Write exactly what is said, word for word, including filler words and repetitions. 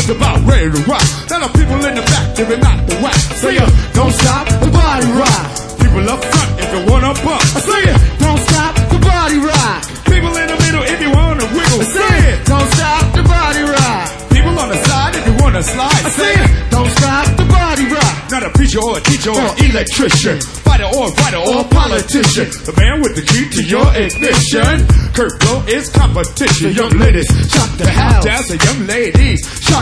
just about ready to rock. Now the people in the back, they're not the whack. I say ya, don't stop the body rock. People up front if you wanna bump. I say ya, don't stop the body rock. People in the middle if you wanna wiggle. I say it, don't stop the body rock. People on the side if you wanna slide. I say it, don't stop the body rock. Not a preacher or a teacher or an electrician, fighter or a writer or a politician. The man with the key to your ignition. Kurt Blow is competition. Young ladies, shock the house. Jazz and young ladies, shock